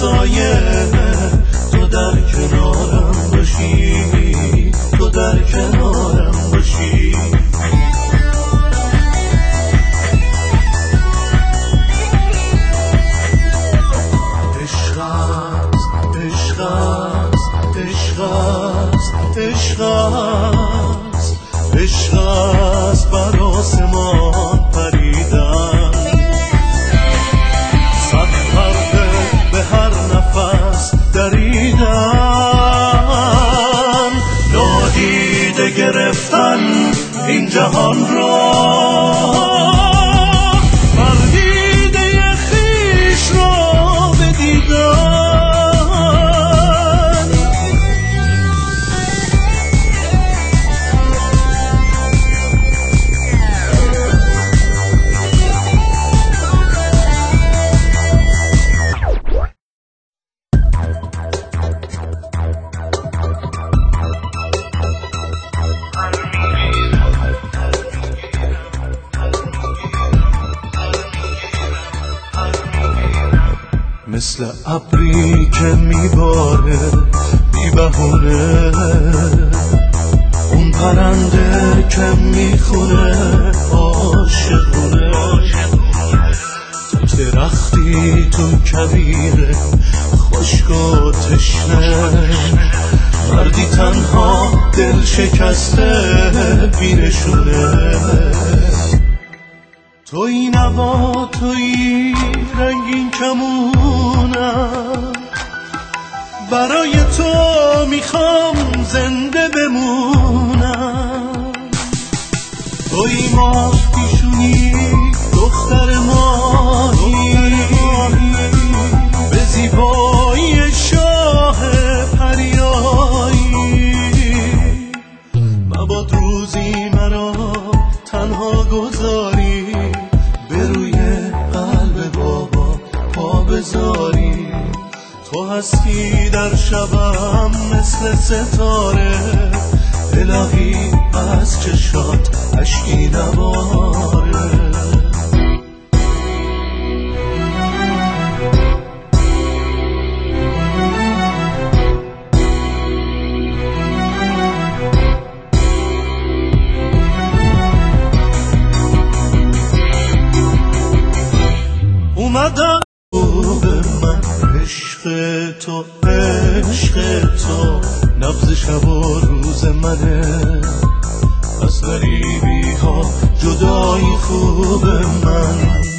سایه تو در کنارم باشی، تو در کنارم باشی. عشق است، عشق است، عشق است، عشق است، عشق است بر آسمان پریدن، صد پرده به هر نفس دریدن، نادیده گرفتن این جهان را، پردیده خویش را بدیدن. مثل ابری که میباره بی بهونه، اون پرنده که میخونه عاشقونه، تو درختی تو کویره خشک و تشنه، مردی تنها دل شکسته بینشونه. تویی نوا تویی رنگین کمونم، برای تو میخوام زنده بمونم. تویی ماه پیشونی دختر ماهی، به زیبایی شاه پریایی، مباد روزی مرا تنها گذاری، به روی قلب بابا پا بذاری. تو هستی در شبم مثل ستاره، الهی از چشات اشکی نباره. اومدم به من عشق تو، عشق تو نبض شب و روز منه، از غریبی ها جدایی خوب من.